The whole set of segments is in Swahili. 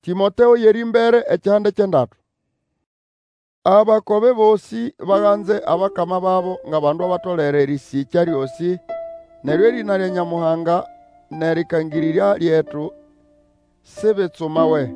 Timoteo yeri mbere ekyande kyendatu. Abakobe bosi baganze abakama babo nga bandu abatolere erisikya lyosi neryo erina lya Nyamuhanga nerikangirira lyetu sibitsumawe.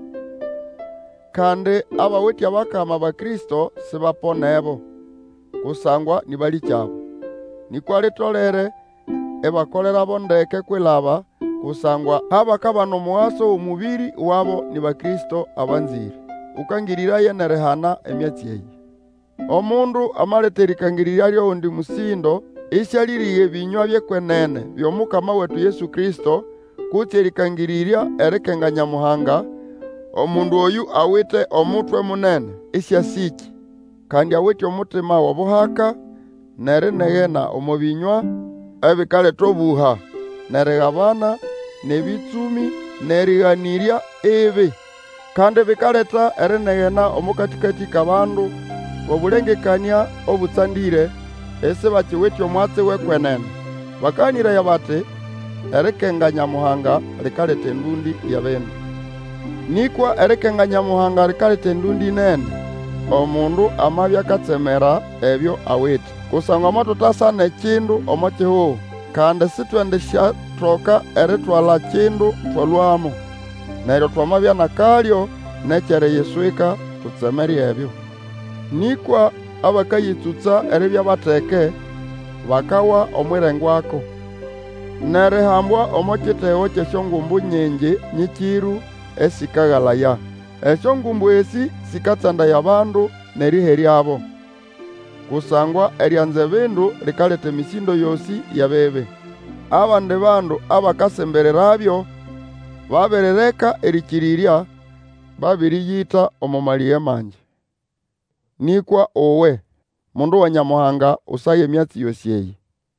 Kandi abawiti abakama ba Kristo sibaponebo kusangwa nibali kyabo. Nikwa litolere ebakolera bondeke kwilaba kusangwa abakaba nomuwaso omubiri wabo ni ba Kristo abanzire. Ukangirira yenerehana emyatsi eyi. Omundu amaleta erikangirira lyoundi musindo isyaliriye binywa byekwenene by'omukama wetu Yesu Kristo kutsi erikangiriria erikenga Nyamuhanga. Omundu oyu awite omutwe munene isyasiki kandi awite omutima w'obuhaka nerinegena omu binywa ebikaleta obuha nerighabana nebitsumi nerighanirya ebi kandi bikaleta erinegena omukatikati k'abandu obulengekania obutsandire esi bakiwitye omwatsi w'ekwenene. Bakaniraya bati erikenga Nyamuhanga rikaleta endundi y'ebindu. Nikwa erikenga Nyamuhanga rikaleta endundi nene omundu amabya akatsemera ebyo awite. Kusangwa mothutasana ekindu omo kihuho kandi sitwendisyathoka eritwala kindu thwalwamo. Neryo twamabya nakalyo nekyeriyiswika tutsemerye ebyo. Nikwa abakayitsutsa eribya bateke bakawa omwirengwako nerihambwa omo kithego ky'esyongumbu nyingi nyikiru esikaghalaya. Esyongumbu esi sikatsandaya abandu neriheryabo kusangwa eryanza ebindu rikaleta emisindo yosi y'ebibi. Abandi bandu abakasembererabyo babirireka erikirirya babiriyita omu maliye mangi. Nikwa owe mundu wa Nyamuhanga usaye emyatsi yosi eyi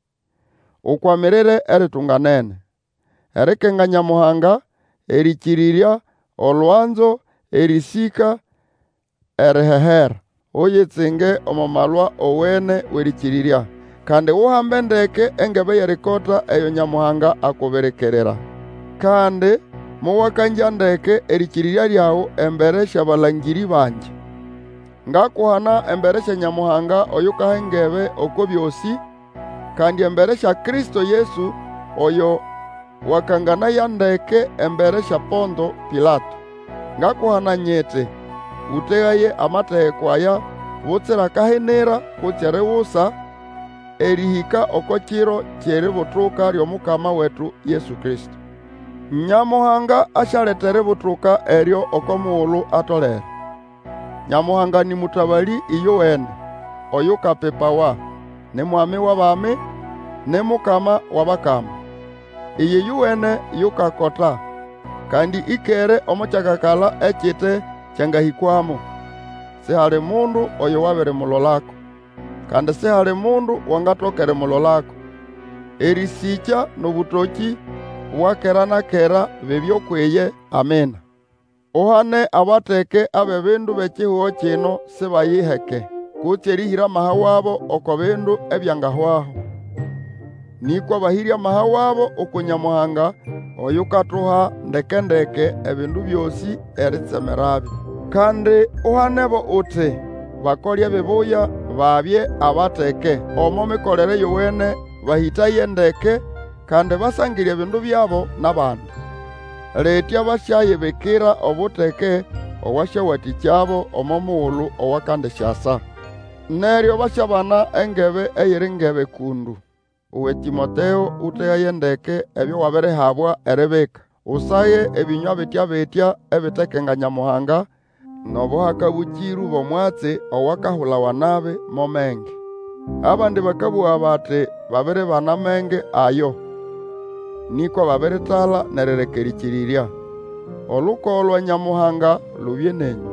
ukwamirire eritunganene erikenga Nyamuhanga erikirirya olwanzo erisika erihehera oyetsinge omu malwa owene werikirirya kandi wuhambe ndeke engebe y'erikota eyo Nyamuhanga akubirekerera kandi muwakanja ndeke erikirirya lyawu embere sy'abalangiri bangi ngakuhana embere sya Nyamuhanga oyukaha engebe oko byosi kandi embere sya Kristo Yesu oyo wakanganaya ndeke embere sya Ponto Pilato. Ngakuhana nyiti utegaye amategeko aya butsira kahinira kutsi eriwusa erihika oko kiro ky'eributuka ly'omukama wetu Yesu Kristo. Nyamuhanga asyaleta eributuka eryo oko mughulu atolere. Nyamuhanga ni mutabali iyowene oyukapipawa ni mwami w'abami ni mukama w'abakama. Iyi yuwene yukakota kandi ikere omu kyakakala ekite kyangahikwamo. Sihali mundu oyo wabirimulolako kandi sihali mundu wangatokere mulolako. Erisikya n'obutoki bwakera na kera bibyokweye. Amina. Uhane abateke ab'ebindu b'ekihuho kino sibayiheke kutsi erihira amaha wabo oko bindu ebyangahwaho. Nikwa bahirya amaha wabo oku Nyamuhanga oyukatuha ndeke ebindu byosi eritsemerabyo. Kandi uhanebo uti bakolya ebibuya babye abateke omo mikolere yowene bahitaye ndeke kandi basangirye ebindu byabo n'abandi. Letya basyayibikira obuteke owasyawathikyaabo omo mughulu owakandisyasa. Neryo basyabana engebe eyiri ngebe kundu. Uwe Timoteo utegaye ndeke ebyo wabirihabwa eribika. Usaye ebinywa bitya ebitekenga Nyamuhanga n'obuhaka bukiru b'omwatsi owakahulawa nabi mo menge. Abandi bakabugha bati babiribana menge ayo nikwa babiritala nerireka erikirirya. Olukoho lwa Nyamuhanga lubye nenyu.